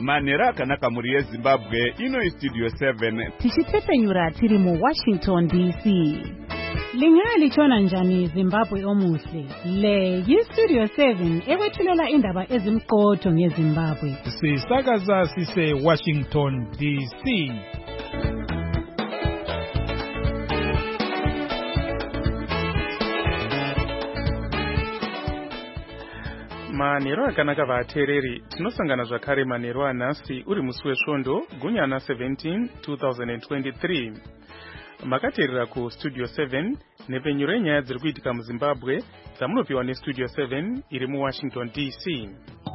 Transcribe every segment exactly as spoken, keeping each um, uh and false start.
Manhero akanaka muri yeZimbabwe ino Studio seven. Tichitepenyura tiri mu Washington D C. Lingali chona njani Zimbabwe omuhle. Le yi Studio seven ewethulela indaba ezimqotho ngeZimbabwe. Sisakaza sise Washington D C. Manhero akanaka vateereri, tinosangana zvakare manhero anhasi uri musi wesvondo gunyana seventeen two thousand twenty-three. Makateerera ku Studio seven nepenyuro yenyaya dziri kuitika muZimbabwe dzamunopiwa neStudio seven iri muWashington D C.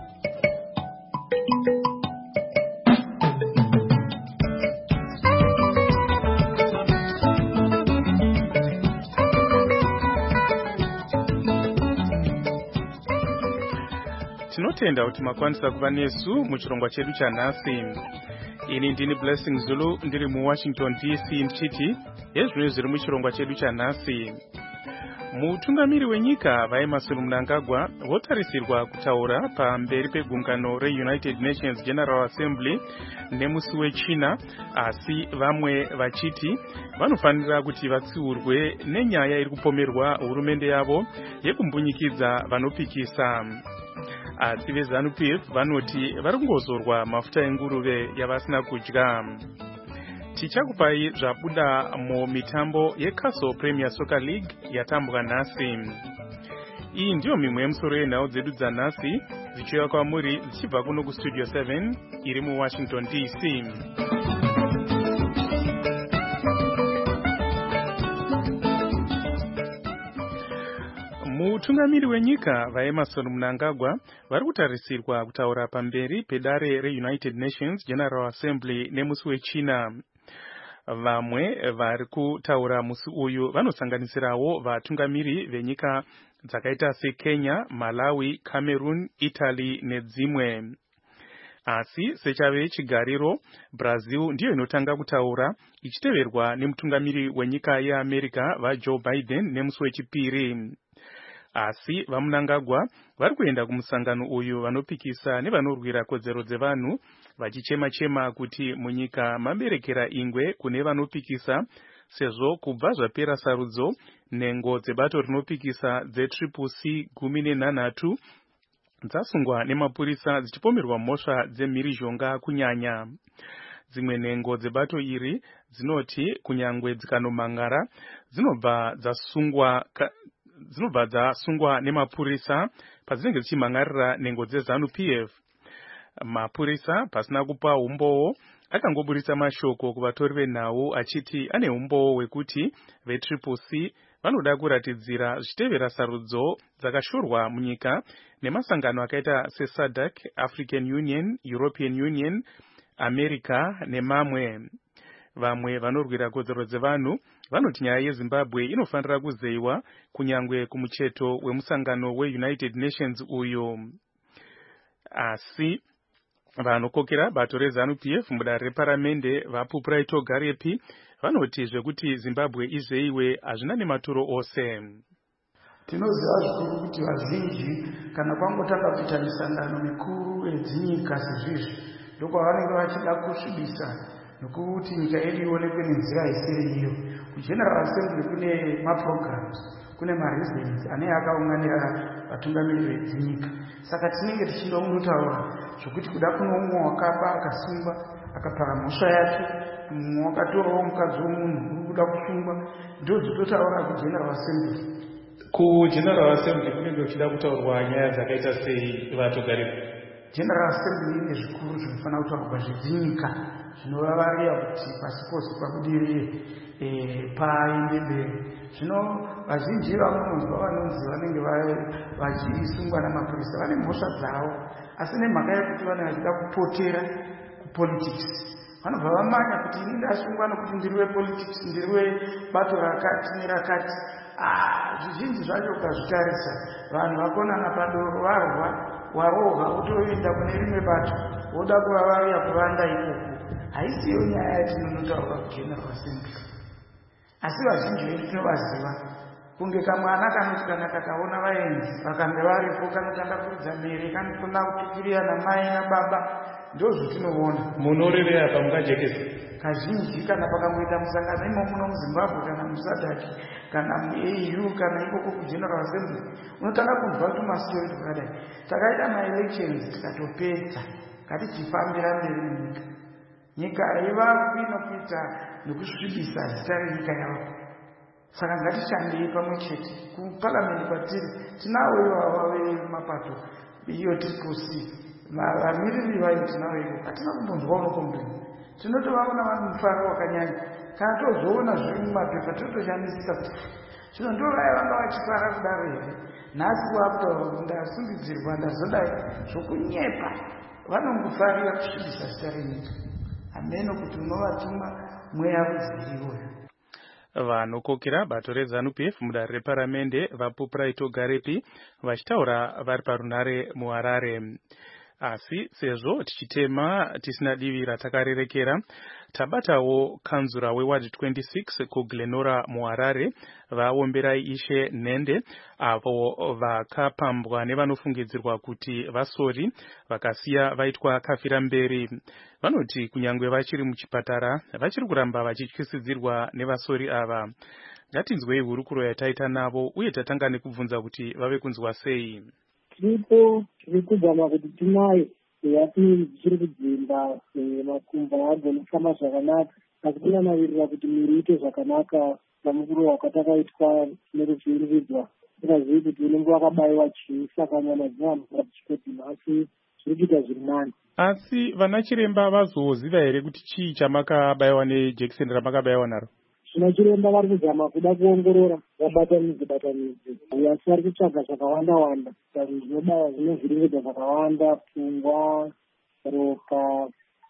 Tinotenda kuti makwanisa kuva nesu muchirongwa chedu chanhasi. Ini ndini Blessing Zulu ndiri muWashington D C ndichiti yezvino zviri muchirongwa chedu chanhasi. Mutungamiri wenyika vaEmmerson Mnangagwa votarisirwa kutaura pamberi pegungano reUnited Nations General Assembly nemusi wechina, asi vamwe vachiti vanofanira kuti vatsiurwe nenyaya iri kupomerwa hurumende yavo yekumbunyikidza vanopikisa. Asi veZANU-P F vanoti vari kungozorwa mafuta enguruve yavasina kudya. Tichakupai zvabuda mumitambo yeCastle Premier Soccer League yatambwa nhasi. Iyi ndiyo mimwe yemusoro yenhau dzedu dzanhasi dzichiuya kwamuri dzichibva kuno kuStudio seven iri muWashington D C. Mutungamiri wenyika vaEmmerson Mnangagwa vari kutarisirwa kutaura pamberi pedare reUnited Nations General Assembly nemusi wechina. Vamwe vari kutaura musi uyu vanosanganisirawo vatungamiri venyika dzakaita seKenya, Malawi, Cameroon, Italy nedzimwe. Asi sechave chigariro, Brazil ndiyo inotanga kutaura ichiteverwa nemutungamiri wenyika yeAmerica vaJoe Biden nemusi wechipiri. Asi vaMnangagwa vari kuenda kumusangano uyu vanopikisa nevanorwira kodzero dzevanhu vachichema-chema kuti munyika maberekera ingwe kune vanopikisa, sezvo kubva zvapera sarudzo nhengo dzebato rinopikisa dzetriple C gumi nenhanhatu dzasungwa nemapurisa dzichipomerwa mhosva dzemhirizhonga kunyanya. Dzimwe nhengo dzebato iri dzinoti kunyangwe dzikanomangara dzinobva dzasungwa dzinobva dzasungwa nemapurisa padzinenge dzichimangarira nhengo dzeZANU-P F. Mapurisa pasina kupa umbowo akangoburitsa mashoko kuvatori venhau achiti ane umbowo hwekuti vetriple C vanoda kuratidzira zvichitevera sarudzo dzakashorwa munyika nemasangano akaita seSADC, African Union, European Union, America nemamwe. Vamwe vanorwira kodzero dzevanhu vanoti nyaya yeZimbabwe inofanira kuzeyiwa kunyangwe kumucheto wemusangano weUnited Nations uyu. Asi vanokokera bato reZANU-P F mudare reparamende vaPupirai Togarepi vanoti zvekuti Zimbabwe izeyiwe hazvina nematuro ose. Tinoziva zvikuru kuti vazhinji kana kwangotanga kuita misangano mikuru yedzinyika sezvizvi ndokwavanenge vachida kusvibisa nokuti nyika yedu ionekwe nenzira isiri iyo. Kugeneral Assembly kune maprograms, kune mareasons ane akaunganira vatungamiri vedzinyika. Saka tinenge tichindotaura zvokuti kuda kuno umwe wakaba akasungwa akapara mhosva yake, mumwe wakatorawo mukadzi womunhu uri kuda kusungwa, ndodzitotaura kuGeneral Assembly. KuGeneral Assembly kunenge kuchida kutaurwa nyaya dzakaita sei vatogaripo? General Assembly ine zvikuru zvinofanira kutaurwa zvedzinyika zvinovavaria kuti pasi pose pabudirire paende mberi. Zvino vazhinji vamunonzwa vanonzi vanenge vachisungwa namapurisa vane mhosva dzavo, asi nemhaka yekuti vanenge vachida kupotera kupolitics vanobva vamanya kuti ini ndasungwa nokuti ndiri wepolitics, ndiri webato rakati nerakati. Zvizhinji zvacho ukazvitarisa vanhu vakonana padoro varwa waroha utoenda kune rimwe bato woda kuvavaria kuvanda ikoko. Haisiyo nyaya yatinonotaura kuGeneral Assembly. Asi vazhinji vedu tinovaziva kunge kamwana kanoti kana kakaona vaenzi vakange varipo kanotanga kuridza mhere kanotona kutukirira namai nababa. Ndozvatinoona. Munorerea pamukajekesa kazhinji kana pakamboita musangano imo muno muZimbabwe kana musadhaki kana muA U kana ikoko kuGeneral Assembly unotanga kunzwa kuti mastori zvakadai. Takaita maelections tikatopedza ngatichifambira mberi munyika. Nyika yevapi inokuita nekusvibisa zita renyika yavo. Saka ngatishandei pamwe chete kuparliament kwatiri tinawo ivava vemapato iyo tiriposi vamiriri vayo tinavo ivo hatina kumbonzwa unokomplaini. Tinotovaona vane mufaro wakanyanya kana tozoona zviri mumapepa totoshamisika kuti zvino ndo vaya vanga vachifara kudaro here. Nhasi wakutaura kuti ndasungidzirwa ndazodai zvokunyepa vanongofarira kusvibisa zita renyika. Hameno kuti unovatuma mweya kudziviroyo. Vanokokera bato reZANU-P F mudare reparamende vaPupraito Garepi vachitaura vari parunare muHarare. Asi sezvo tichitema tisina divi ratakarerekera, tabatawo kanzura weward twenty-six kuGlenora muHarare vaomberai Ishe Nende avo vakapambwa nevanofungidzirwa kuti vasori vakasiya vaitwa kafira mberi. Vanoti kunyangwe vachiri muchipatara vachiri kuramba vachityisidzirwa nevasori ava. Ngatinzwei hurukuro yataita navo uye tatanga nekubvunza kuti vave kunzwa sei. Tiripo tiri kuzama kuti tinayo yati chiri kudzimba makumbo agonofamba zvakanaka asi tinanavirira kuti miri ite zvakanaka pamukuru wakatakaitwa neruvhiridzwa. Tikazivi kuti unenge wakabayiwa chii saka nyama dzinamura dzichipedima asi zviri kuita zviri nani. Asi vana chiremba vazoziva here kuti chii chamakabayiwa nejekiseni ramakabayiwa naro? Zvina chiremba vari kuzama kuda kuongorora vabatanidze batanidze asi vari kutsvaga zvakawanda wanda zvinobaya zvinovhiringidza zvakawanda pfungwa ropa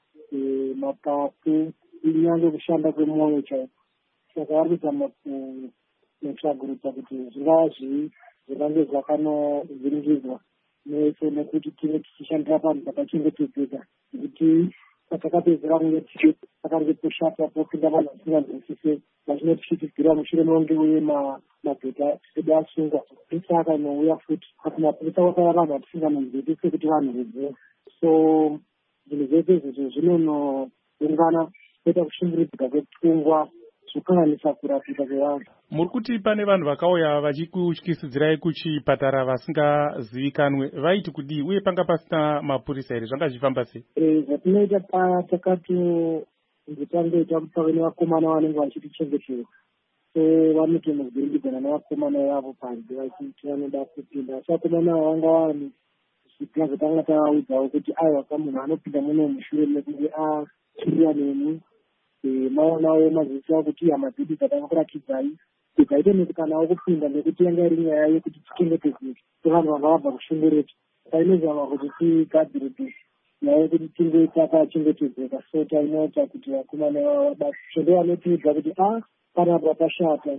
mapapu inyange kushanda kwemwoyo chaiko. Saka vari kuzama kutsvagurudza kuti zvingava zvii zvingange zvakanovhiringidzwa nese nekuti tive tichishandira panhu pakachengetedzeka nekuti patakapedzera kunge tichi pakange poshata popinda vanhu vasinganzwisise vachinotichitigirira mushure monge uye mabheta edu asungwa. Saka inouya futi kuti mapurisa wakaya vanhu vatisinganonzwisise sekuti vanhu vedziwa. So zvinhu zvese izvozvo zvinonoungana kuita kushungurudzika kwepfungwa zvokanganisa kurapika kwevanhu. Muri kuti pane vanhu vakauya vachikutyisidzirai kuchipatara vasingazivikanwe vaiti kudii uye panga pasina mapurisa here zvanga zvifamba sei? Zvatinoita paya takatonzi tangoita mutsawe nevakomana vanenge vachitichengetera. So vanotonozviringidzana nevakomana vavo panze vachiti vanoda kupinda asi vakomana ava vanga vanhu zviga zvatanga tavaudzawo kuti aiwa kamunhu anopinda muno mushure mekunge achirira nemi maonawo mazivisa kuti hama dzedu dzatangakurakidzai ukaite nekukanawo kupinda nekuti yanga iri nyaya yekuti tichengetedzeke sevanhu vanga vabva kushunguruka. Tainozama kuti tigadzire kuti nyaya yekuti tinge takachengetedzeka. So tainoita kuti vakomana vava basi chondo vanotiudza kuti a panapa pashata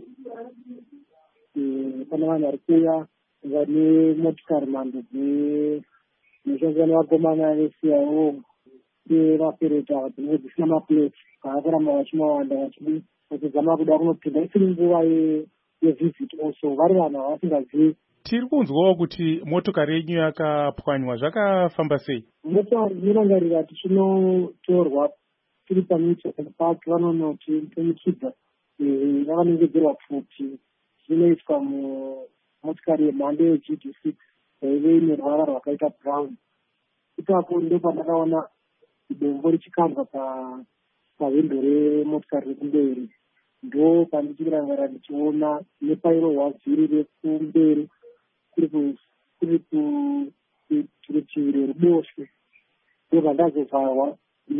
pane vanhu vari kuuya vane motikari mhando dzinoshandiswa nevakomana vesiyawo sevapereta dzinenge dzisina mapleti vaakuramba vachimawanda vachidi vachizama kuda kunopinda isiri nguva yevisit also vari vanhu havasingazivi. Tiri kunzwawo kuti motokari yenyu yakapwanywa zvakafamba sei? Motokari inorangarira tichinotorwa tiri pamutation park vanonoti tomukidza vakanongedzerwa pfuti zvinoiswa mumotokari yemhando yeG D six yaive ine ruvara rwakaita brown. Ipapo ndo pandakaona dombo richikandwa pahwindo remotokari rekumberi. Ndo pandichirangarira ndichiona nepairohwa vhiri rekumberi kuri kurutivi rweruboshwe ndobva ndazovharwa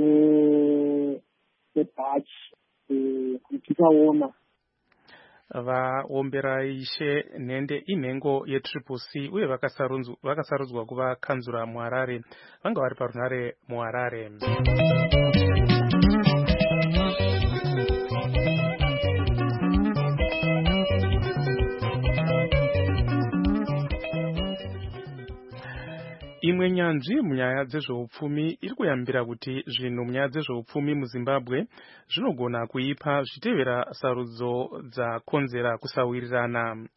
nebhachi kuti tikaona. Vaomberai Ishe Nende inhengo yetriple C uye vakasarudzwa kuva kanzura muHarare vanga vari parunare muHarare. imwe nyanzvi munyaya dzezveupfumi iri kuyambira kuti zvinhu munyaya dzezveupfumi muZimbabwe zvinogona kuipa zvichitevera sarudzo dzakonzera kusawirirana.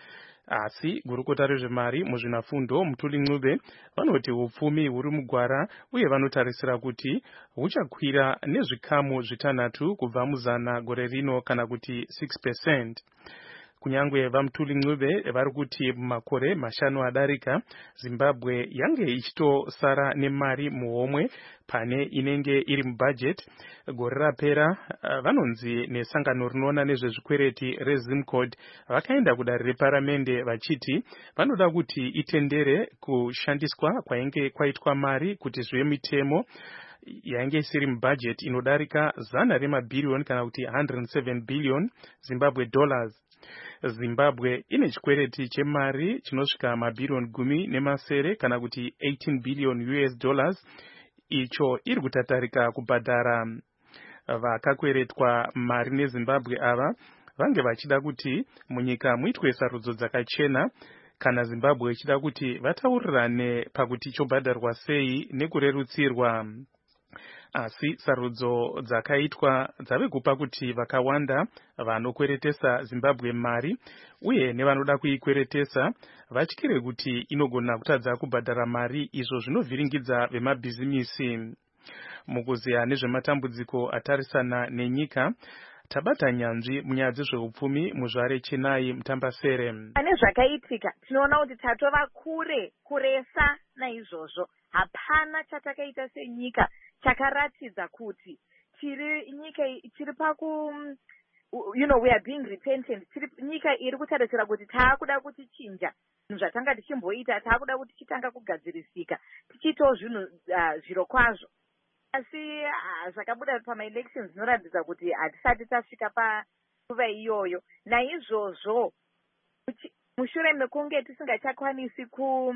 Asi gurukota rezvemari muzvinafundo Mutuli Ncube vanoti upfumi huri mugwara uye vanotarisira kuti huchakwira nezvikamu zvitanhatu kubva muzana gore rino kana kuti six percent. Kunyangwe vaMutuli Ncube vari kuti makore mashanu adarika Zimbabwe yange ichitosara nemari muhomwe pane inenge iri mubudget. Gore rapera vanonzi nesangano rinoona nezvezvikwereti reZimcod vakaenda kudare reparamende vachiti vanoda kuti itendere kushandiswa kwainge kwaitwa mari kuti zvive mitemo yainge isiri mubudget inodarika zana remabhiriyoni kana kuti one hundred seven billion Zimbabwe dollars. Zimbabwe ine chikwereti chemari chinosvika mabhiriyoni gumi nemasere kana kuti eighteen billion U S dollars icho iri kutatarika kubhadhara. Vakakweretwa mari neZimbabwe ava vange vachida kuti munyika muitwe sarudzo dzakachena kana Zimbabwe ichida kuti vataurirane pakuti chobhadharwa sei nekurerutsirwa. Asi sarudzo dzakaitwa dzave kupa kuti vakawanda vanokweretesa Zimbabwe mari uye nevanoda kuikweretesa vatyire kuti inogona kutadza kubhadhara mari izvo zvinovhiringidza vemabhizimisi. Mukuziya nezvematambudziko atarisana nenyika tabata nyanzvi munyaya dzezveupfumi muzvare Chenai Mutambasere. Pane zvakaitika tinoona kuti tatova kure kuresa naizvozvo hapana chatakaita senyika chakaratidza kuti tiri nyika tiri paku you know we are being repentant tiri nyika iri kutarisira kuti taakuda kuti chinja zvinhu zvatanga tichimboita taakuda kuti chitanga kugadzirisika tichitawo zvinhu zviro kwazvo. Asi zvakabuda pamaelections zvinoratidza kuti hatisati tasvika panguva iyoyo. Naizvozvo mushure mekunge tisingachakwanisi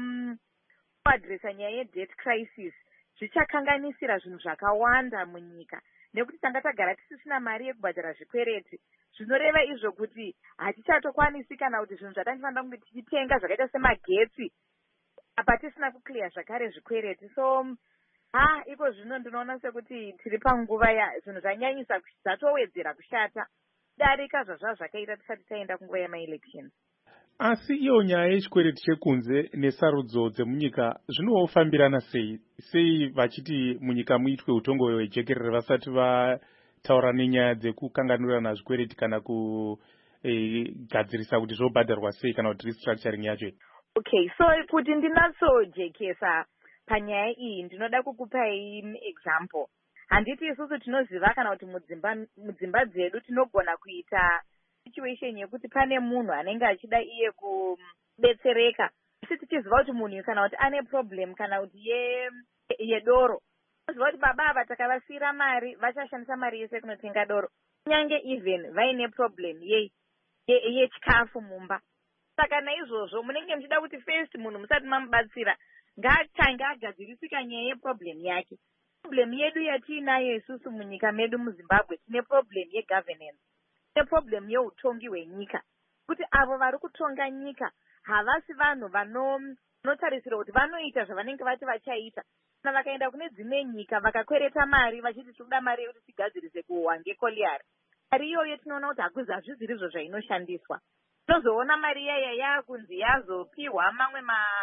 kuadresa nyaya yedebt crisis zvichakanganisira zvinhu zvakawanda munyika nekuti tanga tagara tisisina mari yekubhadhara zvikwereti. Zvinoreva izvo kuti hatichatokwanisi kana kuti zvinhu zvatangofanira kunge tichitenga zvakaita semagetsi apa tisina kuclear zvakare zvikwereti. So ha iko zvino ndinoona sekuti tiri panguva ya zvinhu zvanyanyisa zvatowedzera kushata darika zvazva zvakaita tisati taenda kunguva yamaelections. Asi iyo nyaya yechikwereti chekunze nesarudzo dzemunyika zvinofambirana sei sei vachiti munyika muitwe utongo hwejekerere vasati vataura nenyaya dzekukanganurana zvikwereti kana kugadzirisa kuti zvobhadharwa sei kana kuti restructuring yacho. Okay, so kuti ndinatsojekesa panyaya iyi ndinoda kukupai example. Handiti isusu tinoziva kana kuti mudzimba mudzimba dzedu tinogona kuita situation yekuti pane munhu anenge achida iye kubetsereka asi tichiziva kuti munhu kana kuti ane problem kana kuti ye yedoro tichiziva kuti baba ava takavasiyira mari vachashandisa mari yese kunotenga doro kunyange even vaine problem ye yechikafu mumba. Saka naizvozvo munenge muchida kuti first munhu musati mamubatsira ngatange agadzirisika nyaya yeproblem yake. Problem yedu yatiinayo isusu munyika medu muZimbabwe tine problem yegovernance, tine problem yeutongi hwenyika kuti avo vari kutonga nyika havasi vanhu vanotarisira kuti vanoita zvavanenge vati vachaita. Kana vakaenda kune dzimwe nyika vakakwereta mari vachiti tinoda mari yekuti tigadzirise kuhwa ngekoliari, mari iyoyo tinoona kuti hakuzi hazviziri izvo zvainoshandiswa. Tinozoona mari yaya yakunzi yazopiwa mamwe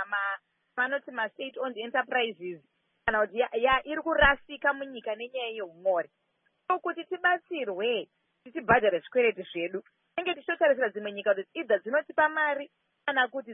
vanoti ma-state owned enterprises kana kuti iri kurasika munyika nenyaya yeumori. So kuti tibatsirwe tichibhadhara zvikwereti zvedu tinenge tichitotarisira dzimwe nyika kuti idza dzinotipa mari kana kuti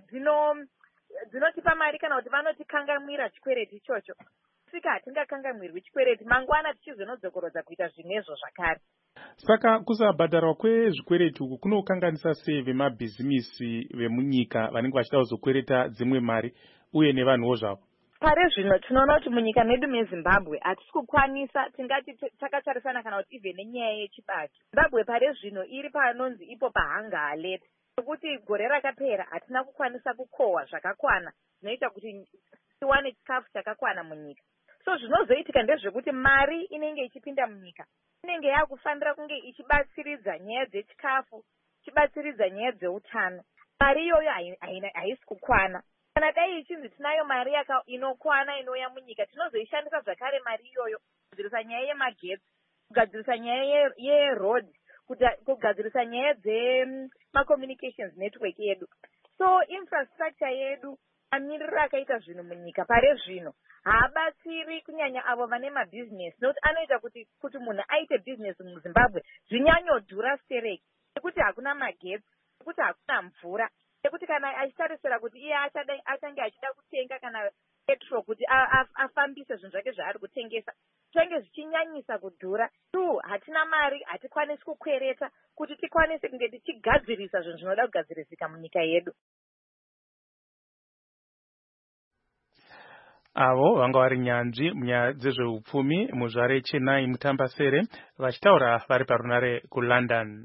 dzinotipa mari kana kuti vanotikangamwira chikwereti ichocho. Sika hatingakangamwirwi chikwereti mangwana tichizonodzokorodza kuita zvimwezvo zvakare. Saka kusabhadharwa kwezvikwereti uku kunokanganisa sei vemabhizimisi vemunyika vanenge vachida kuzokwereta dzimwe mari uye nevanhuwo zvavo? Pare zvino tinoona kuti munyika medu meZimbabwe hatisi kukwanisa tingati takatarisana kana kuti even nenyaya yechibage. Zimbabwe pare zvino iri panonzi ipo pahanga alert kuti gore rakapera hatina kukwanisa kukohwa zvakakwana zvinoita kuti tiwane chikafu chakakwana munyika. So zvinozoitika ndezvekuti mari inenge ichipinda munyika inenge yakufanira kunge ichibatsiridza nyaya dzechikafu, ichibatsiridza nyaya dzeutano. Mari iyoyo haisi kukwana. kana dai ichinzi tinayo mari yaka inokwana inouya munyika tinozoishandisa zvakare mari iyoyo kugadzirisa nyaya yemagetsi, kugadzirisa nyaya yeroad, kugadzirisa nyaya dzemacommunications network yedu. So infrastructure yedu amiriro akaita zvinhu munyika pare zvino haabatsiri kunyanya avo vane mabusiness, nokuti anoita kuti kuti munhu aite business muZimbabwe zvinyanyodhura stereki, nekuti hakuna magetsi, nekuti hakuna mvura, nekuti kana achitarisira kuti iye achange achida kutenga kana petrol kuti afambise zvinhu zvake zvaari kutengesa zvinenge zvichinyanyisa kudhura. Tu hatina mari, hatikwanisi kukwereta kuti tikwanise kunge tichigadzirisa zvinhu zvinoda kugadzirisika munyika yedu. Avo vanga vari nyanzvi munyaya dzezveupfumi muzvare Chennai Mutambasere vachitaura vari parunare kuLondon.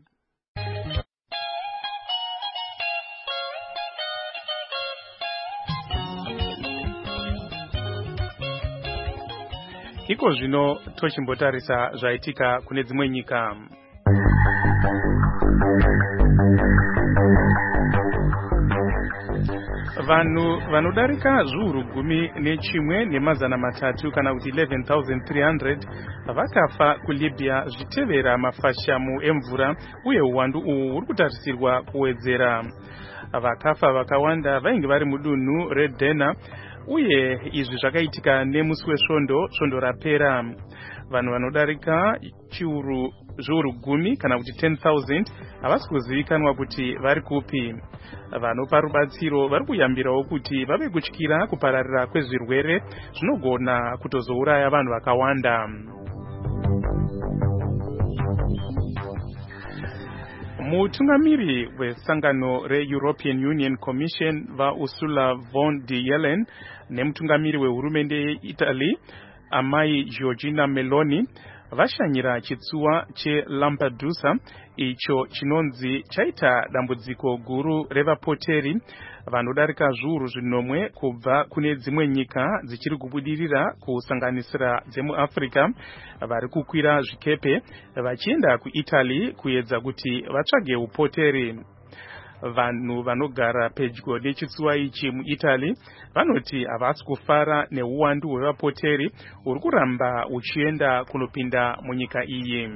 Iko zvino tochimbotarisa zvaitika kune dzimwe nyika. Vanhu vanodarika zviuru gumi nechimwe nemazana matatu kana kuti eleven thousand three hundred vakafa kuLibya zvitevera mafashamu emvura uye uwandu uhu huri kutarisirwa kuwedzera. Vakafa vakawanda vainge vari mudunhu reDenha uye izvi zvakaitika nemusi wesvondo, svondo rapera. Vanhu vanodarika chiuru zviuru gumi kana kuti ten thousand havasi kuzivikanwa kuti vari kupi. Vanopa rubatsiro vari kuyambirawo kuti vave kutyira kupararira kwezvirwere zvinogona kutozouraya vanhu vakawanda. Mutungamiri wesangano reEuropean Union Commission vaUrsula von der Leyen nemutungamiri wehurumende yeItaly amai Giorgia Meloni vashanyira chitsuwa cheLampedusa icho chinonzi chaita dambudziko guru revapoteri vanodarika zviuru zvinomwe kubva kune dzimwe nyika dzichiri kubudirira kusanganisira dzemuAfrica vari kukwira zvikepe vachienda kuItaly kuedza kuti vatsvage upoteri. Vanhu vanogara pedyo nechitsuwa ichi muItaly vanoti havasi kufara neuwandu hwevapoteri uri kuramba uchienda kunopinda munyika iyi.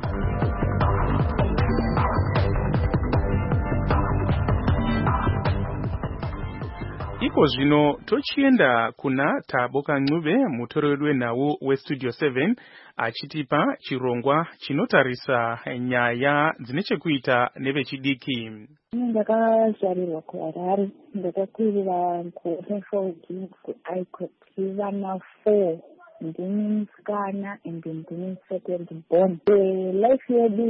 Iko zvino tochienda kuna Thabo Kancube, mutori wedu wenhau weStudio seven, achitipa chirongwa chinotarisa nyaya dzine chekuita nevechidiki. Ndakazvarirwa kuHarare, ndakakwirira kuNational aikotivana four, ndini musikana ende ndini second born. Life yedu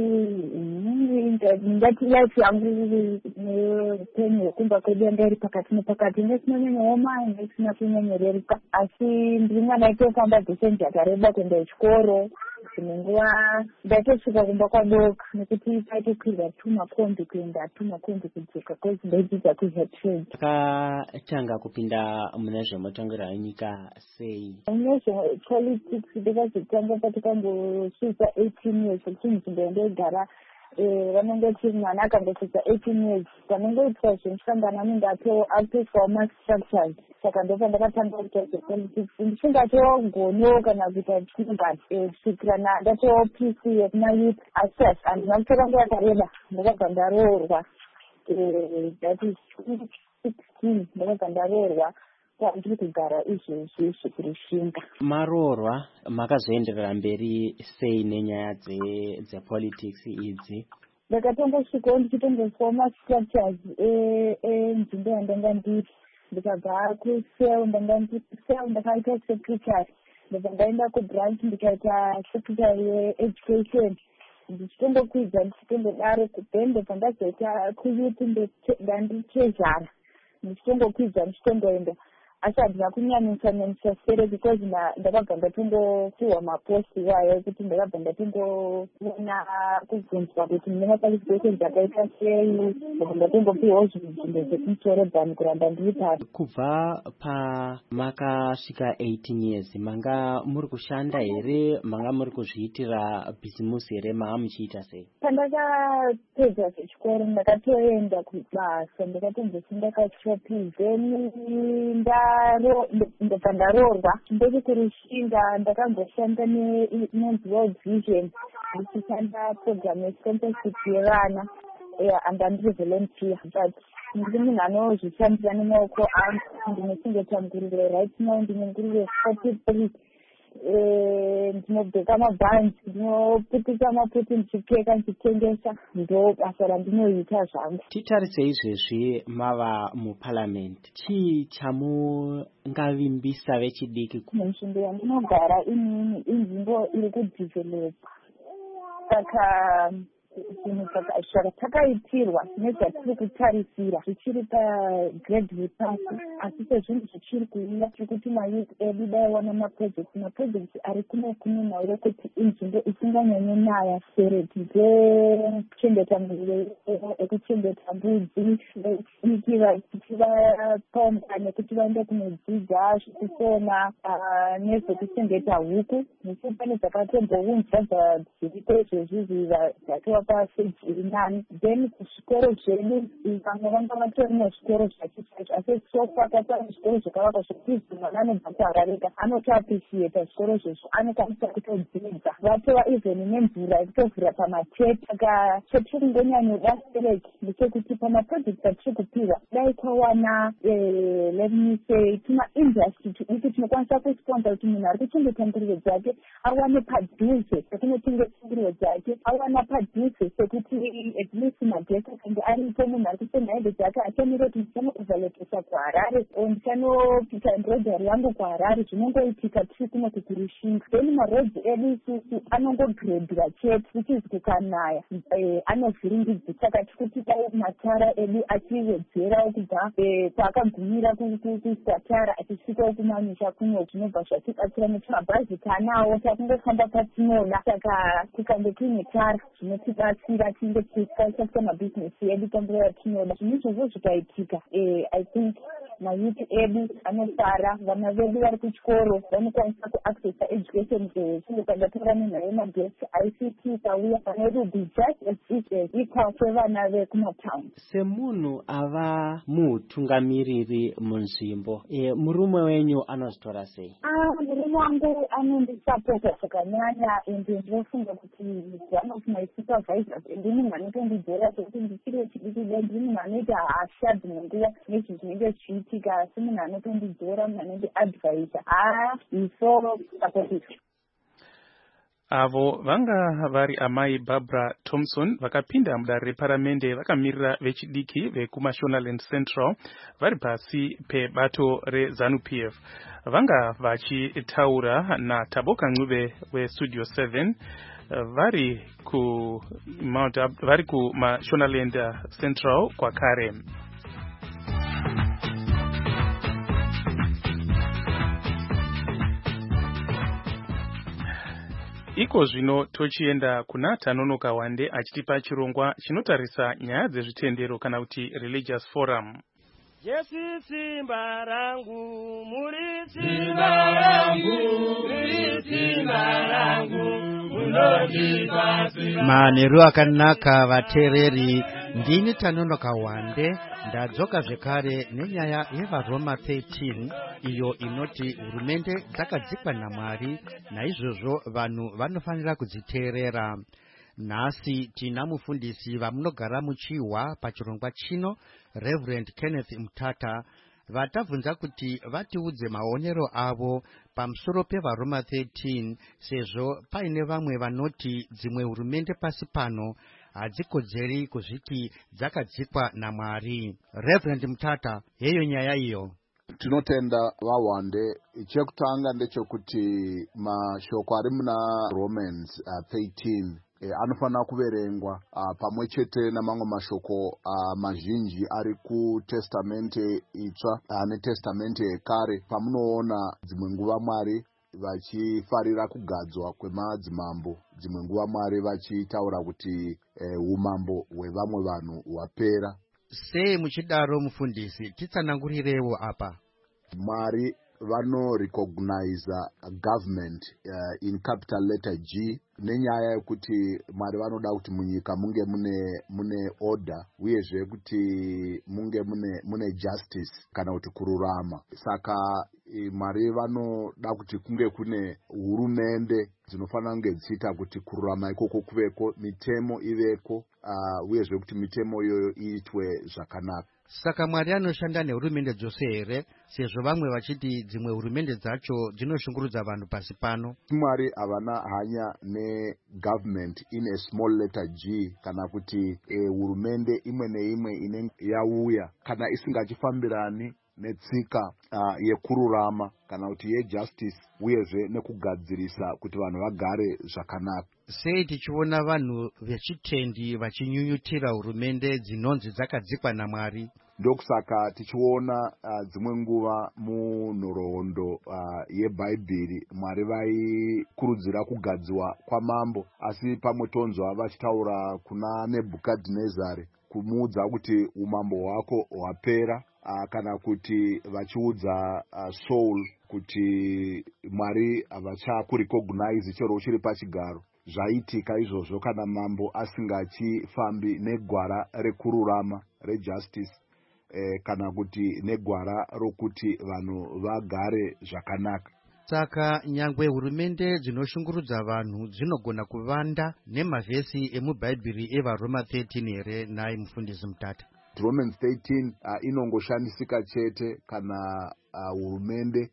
ndati life yangu neupenyu hwekumba kwedu yanga iri pakati nepakati, ndesinonyanyaoma ndisina kunyanyorereka, asi ndiri mwana aitofamba distance yakareba kuenda chikoro. Dzimwe nguva ndaitosvika kumba kwadoka nekuti taitokwirwa tumakombi kuenda tumakombi kudzoka kwezi ndaidzidza kuhetrade. Takatanga kupinda muna zvemutongerero wenyika sei? Mune zvepolitics ndakazotanga patakambosvitsa eighteen years kuti nzvimbo yandaigara vanenge kuti mwana akangosvitsa eighteen years panongoitwa zvemusangano anenge apeswawo mastructures. Saka ndipo ndakatanga kuita zvepolitics ndisingatogoniwo kana kuita chingati kusvikira ndatoo P C yekumayouth access and ndakutora nguva yakareba ndakabva ndaroorwa that is twenty sixteen ndakabva ndaroorwa ndiri kugara izvezvi zvekurushinga. Maroorwa makazoenderera mberi sei nenyaya dzepolitics idzi? Ndakatanga svikawo ndichitongoiswawo mastructures enzvimbo yandanga ndiri, ndikabva kusel ndangandisel ndakaita secretary, ndibva ndaenda kubranch ndikaita secretary yeeducation, ndichitongokwidza ndichitongodaro then ndibva ndazoita kuyuth ndanditrezhara, ndichitongokwidza ndichitongoenda. asi handina kunyanyisa sere because ndakabva ndatongopiwa maposti iwayo kuti ndakabva ndatongoona kubvunzwa kuti ndinenge qualifications dzakaita sei, ndakabva ndatongopiwawo zvinhu zvekumusoro kuramba ndiri pasi. Kubva pamakasvika eighteen years manga muri kushanda here, manga muri kuzviitira bhizimusi here, manga muchiita sei? Pandakapedza zvechikoro ndakatoenda kubasa, ndakatonzoshinda kashopi, then ndobva ndaroorwa ndiri kurushinga. Ndakangoshanda nenonzi World Vision ndichishanda program yesponsorship yevana and andiri volunteer, but ndiri munhu anozvishandira nemaoko angu. Ndinochengeta nguruve right now, ndine nguruve forty-three. Ndinobheka mabhanzi, ndinoputisa maputi ndichipfeka ndichitengesa, ndo basa randinoita zvangu. Titarise izvezvi mava muparliament, chii chamungavimbisa vechidiki? Nzvimbo yandinogara inini inzvimbo iri kudevelopa, saka zvinhu zvatakaitirwa nezvatiri kutarisira zvichiri pagrade repasi, asi sezvinhu zvichiri kuuya zvekuti mayouth edu daiwana maprojekti maprojekti ari kuno kuno nauro kuti inzvimbo isinganyanye sereti dzekuchengeta nguruve, ekuchengeta mbudzi, ikira kuti vapomba nekuti vaende kunodzidza zvekusona nezvekuchengeta huku. Huku pane dzakatombounzwa dziriko izvezvi zvatowa pasejiri nani. Then kuzvikoro zvedu vamwe vanga vatori nezvikoro zvachichacho, asi sofa katari zvikoro zvakavakwa zvekuti mwana anobva kuhararika anotoapisieta zvikoro zvezvo, anokwanisa kutodzidza. Vatova even nemvura yekutovhura pamatepi. Saka chetiri ngonyanyoda sereki ndechekuti pamaprojekti atiri kupiwa dai kwawana let me say tuma industry tidiki tinokwanisa kusponsa kuti munhu ari kuchengeta nguruve dzake awane padhuze pekunotengesa nguruve dzake, awana padhuze sekuti at least magesi akange aripo, munhu ari kusenda hembe dzake achamira kuti ndichanoovhalotesa kuharare o ndichanopita embroidery yangu kuharare. Zvinongoitika tiri kuno kukurushinga. Then marodzi edu isusu anongogredwa chete, which is kukanaya anovhiringidza. Saka tikuti dai matara edu achiwedzera kubva kwaakagumira kusatara achisvikawo kumamisha kuno, zvinobva zvatibatsira nekuti mabhazi tanawo takungofamba patinoda. Saka tikange tiine tara zvinotibatsira tinge tichikwanisa mabhizinesi edu panguva yatinoda. Zvinhu izvozvo zvikaitika, I think mayuthi edu anosara, vana vedu vari kuchikoro vanokwanisa kuaccessa education zveshingo. Pandatora minhayo yemagesi I C T ikauya, vana vedu be just as equal sevana vekumatowni. Semunhu ava mutungamiriri munzvimbo, murume wenyu anozvitora sei? Murume wangu anondisapota zvakanyanya, ende ndinofunga kuti one of my supervisors, ende munhu anotondidzora sekuti ndichiri wechidiki dai ndiri munhu anoita hasha dzimwe nguva nezvi zvinenge zvichiitika, asi munhu anotondidzora, munhu anondiadvaisa. Ah, iso supportive. Avo vanga vari amai Barbara Thompson vakapinda mudare reparamende vakamirira vechidiki vekuMashonaland Central vari pasi pebato reZANU-P F. Vanga vachitaura naTaboka Ncube weStudio seven vari ku Mount vari kuMashonaland Central kwakare. Iko zvino tochienda kuna Tanonoka Wande achitipa chirongwa chinotarisa nyaya dzezvitendero kana kuti religious forum. Yesu simba rangu, muri simba rangu, muri simba rangu, munondibasi. Manheru akanaka vateereri, ndini Tanonoka Wande ndadzoka zvekare nenyaya yevaRoma thirteen iyo inoti hurumende dzakadzikwa naMwari, naizvozvo vanhu vanofanira kudziteerera. Nhasi tina mufundisi vamunogara muchihwa pachirongwa chino, Reverend Kenneth Mutata, vatabvunza kuti vatiudze maonero avo pamusoro pevaRoma thirteen, sezvo paine vamwe vanoti dzimwe hurumende pasi pano hadzikodzeri kuzviti dzakadzikwa naMwari. Reverend Mutata, heyo nyaya iyo. Tinotenda vaWande. Chekutanga ndechekuti mashoko ari muna Romans uh, thirteen e, anofanira kuverengwa uh, pamwe chete namamwe mashoko uh, mazhinji ari kutestamente itsva uh, netestamente yekare, pamunoona dzimwe nguva Mwari vachifarira kugadzwa kwemadzimambo, dzimwe nguva Mwari vachitaura kuti eh, umambo hwevamwe vanhu hwapera. Sei muchidaro mufundisi, titsanangurirewo apa. Mwari vano recognize government uh, in capital letter G, nenyaya yekuti Mwari vanoda kuti munyika munge mune mune order, uyezve kuti munge mune mune justice kana kuti kururama. Saka Mwari vanoda kuti kunge kune hurumende dzinofanira kunge dziita kuti kururama ikoko kuveko, mitemo iveko, uh, uyezve kuti mitemo iyoyo iitwe zvakanaka. Saka Mwari anoshanda nehurumende dzose here, sezvo vamwe vachiti dzimwe hurumende dzacho dzinoshungurudza vanhu pasi pano? Mwari havana hanya ne government in a small letter G, kana kuti e, hurumende imwe neimwe inenge yauya kana isingachifambirani netsika uh, yekururama kana kuti yejustice, uyezve nekugadzirisa kuti vanhu vagare zvakanaka. Sei tichiona vanhu vechitendi vachinyunyutira hurumende dzinonzi dzakadzikwa naMwari? Ndokusaka tichiona uh, dzimwe nguva munhoroondo uh, yebhaibheri Mwari vaikurudzira kugadziwa kwamambo, asi pamwe tonzwa vachitaura kuna Nebhukadhinezari kumuudza kuti umambo hwako hwapera, uh, kana kuti vachiudza uh, Saul kuti Mwari havachakurecognize chero uchiri pachigaro. Zvaitika izvozvo kana mambo asingachifambi negwara rekururama rejustice, eh, kana kuti negwara rokuti vanhu vagare zvakanaka. Saka nyangwe hurumende dzinoshungurudza vanhu dzinogona kuvanda nemavhesi emubhaibheri evaRoma thirteen here, naye mufundisi Mutata? Romans thirteen uh, inongoshandisika chete kana uh, hurumende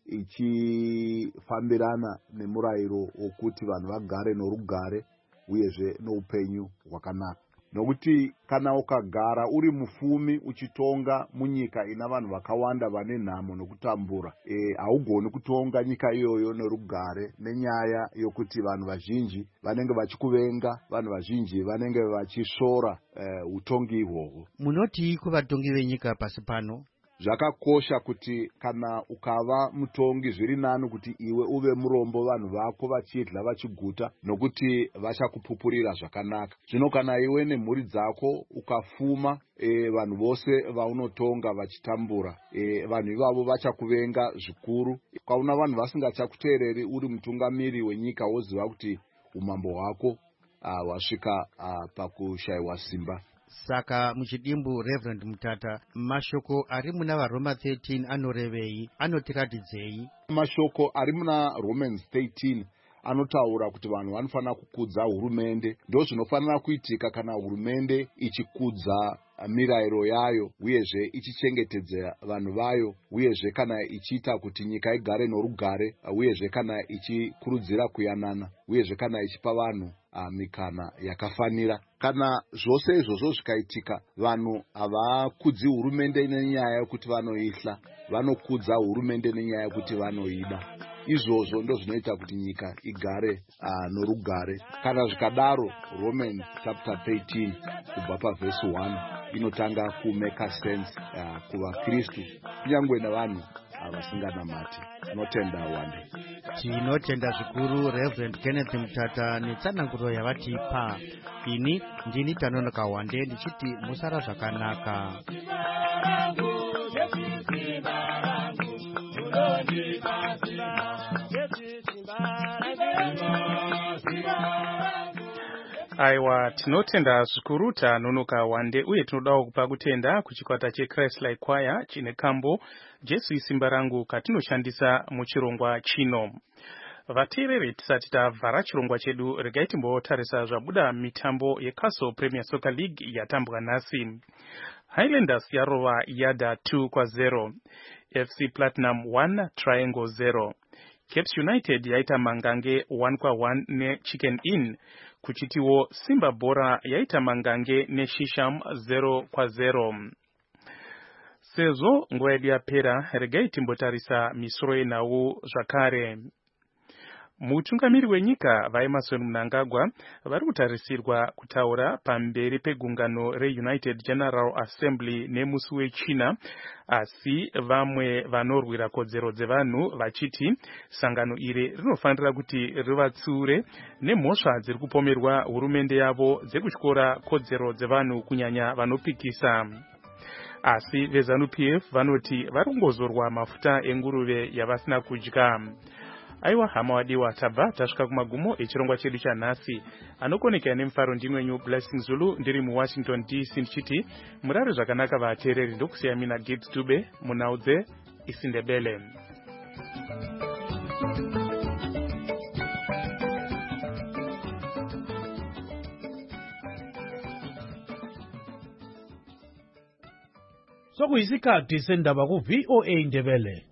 ichifambirana nemurayiro wokuti vanhu vagare norugare uyezve noupenyu hwakanaka. Nokuti kana ukagara uri mufumi uchitonga munyika ina vanhu vakawanda vane nhamo nokutambura, e, haugoni kutonga nyika iyoyo nerugare, nenyaya yokuti vanhu vazhinji vanenge vachikuvenga, vanhu vazhinji vanenge vachisvora uh, utongi ihwohwo. Munoti kuvatongi venyika pasi pano? Zvakakosha kuti kana ukava mutongi zviri nani kuti iwe uve murombo vanhu vako vachidla vachiguta, nokuti vachakupupurira zvakanaka. Zvino kana iwe nemhuri dzako ukafuma, e, vanhu vose vaunotonga vachitambura, e, vanhu ivavo vachakuvenga zvikuru. Kwauna vanhu vasingachakuteereri uri mutungamiri wenyika, woziva kuti umambo hwako hwasvika uh, uh, pakushayiwa simba. Saka muchidimbu Reverend Mutata, mashoko ari muna vaRoma thirteen anorevei, anotiratidzei? Mashoko ari muna Romans thirteen anotaura kuti vanhu vanofanira kukudza hurumende. Ndo zvinofanira kuitika kana hurumende ichikudza mirayiro yayo, uyezve ichichengetedza vanhu vayo, uyezve kana ichiita kuti nyika igare norugare, uyezve kana ichikurudzira kuyanana, uyezve kana ichipa vanhu uh, mikana yakafanira. Kana zvose izvozvo zvikaitika, vanhu havakudzi hurumende nenyaya yokuti vanoihla, vanokudza hurumende nenyaya yokuti vanoida. Izvozvo ndo zvinoita kuti nyika igare uh, norugare. Kana zvikadaro, Romans chapter thirteen kubva pavhesi one inotanga kumeka sense uh, kuva Kristu, kunyangwe nevanhu avasinganamati. Tinotenda wande. Tinotenda zvikuru Reverend Kenneth Mutata netsananguro yavatipa. Ini ndini Tanonoka Wande ndichiti musara zvakanaka. Aiwa, tinotenda zvikuru Tanonoka Wande, uye tinodawo kupa kutenda kuchikwata cheChrist-like Choir chine kambo Jesu isimba rangu katinoshandisa muchirongwa chino. Vateereri, tisati tavhara chirongwa chedu, regai timbotarisa zvabuda mitambo yeCastle Premier Soccer League yatambwa nhasi. Highlanders yarova Yada two kwa zero, F C Platinum one Triangle zero, Capes United yaita Mangange one kwa one ne Chicken Inn, kuchitiwo Simba Bora yaita Mangange ne Shisham zero kwa zero. Sezo nguva yedu yapera, regai timbotarisa misoro yenhau zvakare. mutungamiri wenyika vaemerson mnangagwa vari kutarisirwa kutaura pamberi pegungano reunited general assembly nemusi wechina, asi vamwe vanorwira kodzero dzevanhu vachiti sangano iri rinofanira kuti rivatsiure nemhosva dziri kupomerwa hurumende yavo dzekutyora kodzero dzevanhu kunyanya vanopikisa. Asi veZANU-P F vanoti vari kungozorwa mafuta enguruve yavasina kudya. Aiwa hama wadiwa, tabva tasvika kumagumo echirongwa chedu chanhasi. Anokoneka nemufaro ndimwenyu Blessing Zulu, ndiri muWashington D C ndichiti murare zvakanaka vateereri, ndokusiya mina Gibbs Dube munaudze isindebele. Sokuyisikhathi sendaba ku V O A Ndebele.